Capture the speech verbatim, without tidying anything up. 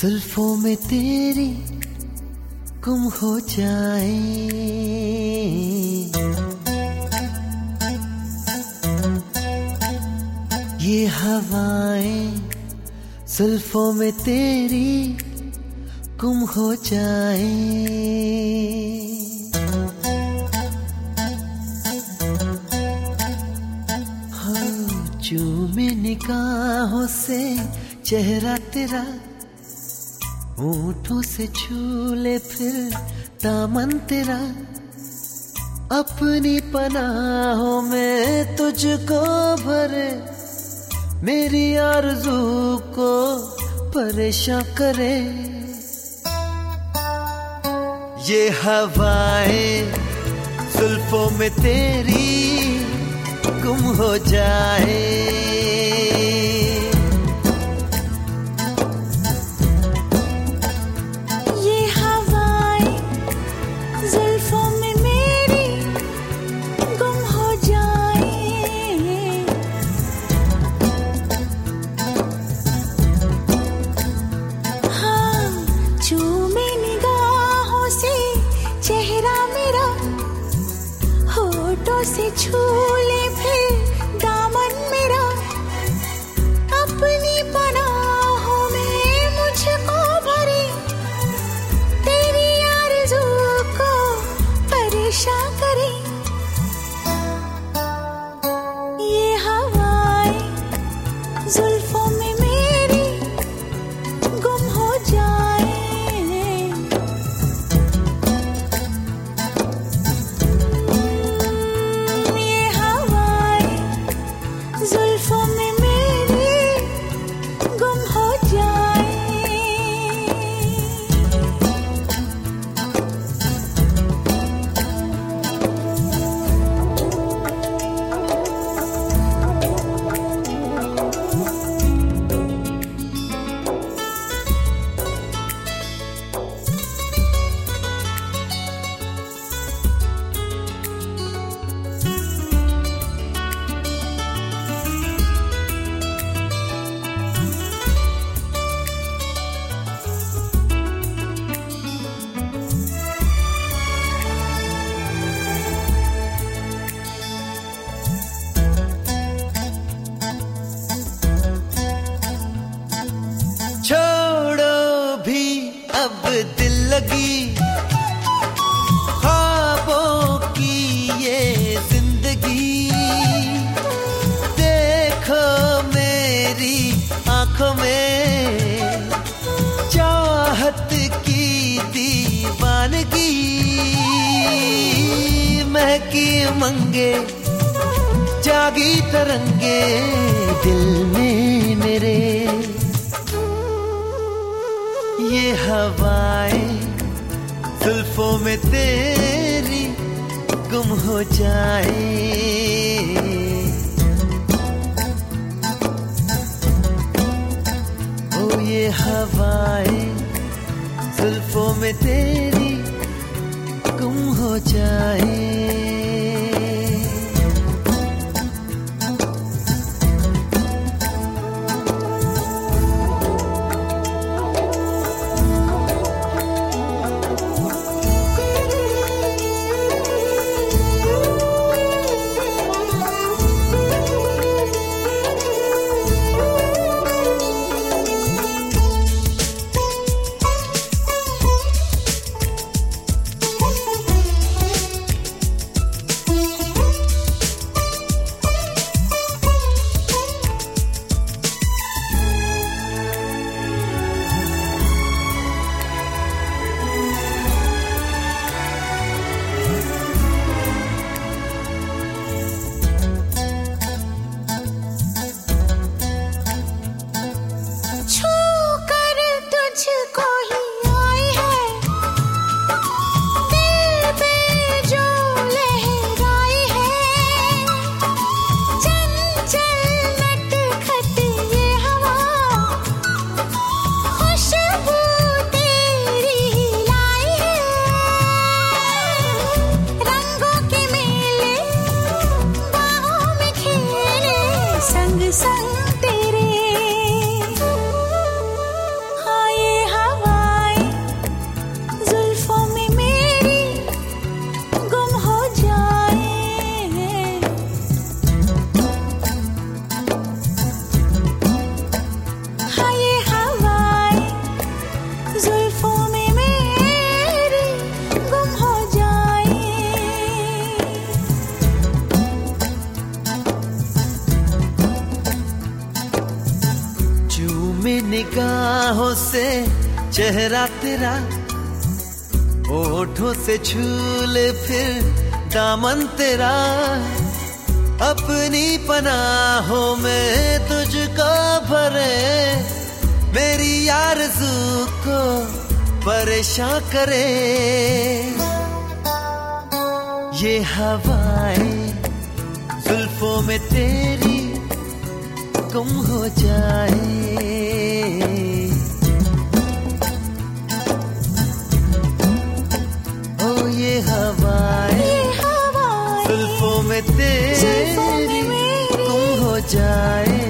जुल्फों में तेरी गुम हो जाए, ये हवाएं जुल्फों में तेरी गुम हो जाए। हाँ, चूमे निगाहों से चेहरा तेरा, होठों से छू ले फिर दामन तेरा, अपनी पनाहों में तुझको भरे, मेरी आरज़ू को परेशान करे। ये हवाएं जुल्फों में तेरी गुम हो जाए। से छू ले फिर दामन मेरा, अपनी पनाहों में मुझको भरे, तेरी आरज़ू को परेशान करे। ये हवाएं जुल्फों में मेरी गुम हो जाए। जुल्फों में मेरी गुम हो जाए। अब दिल लगी ख्वाबों की ये जिंदगी, देखो मेरी आंखों में चाहत की दीवानगी, महकी उमंगे जागी तरंगे दिल में मेरे। ये हवाएं जुल्फों में तेरी गुम हो जाए। ओ ये हवाएं जुल्फों में तेरी गुम हो जाए। से चेहरा तेरा, होठों से छू ले फिर दामन तेरा, अपनी पनाहों में तुझको भरे, मेरी आरज़ू को परेशान करे। ये हवाएं जुल्फों में तेरी गुम हो जाए, ओ ये हवाएं जुल्फों में तेरी गुम हो जाए।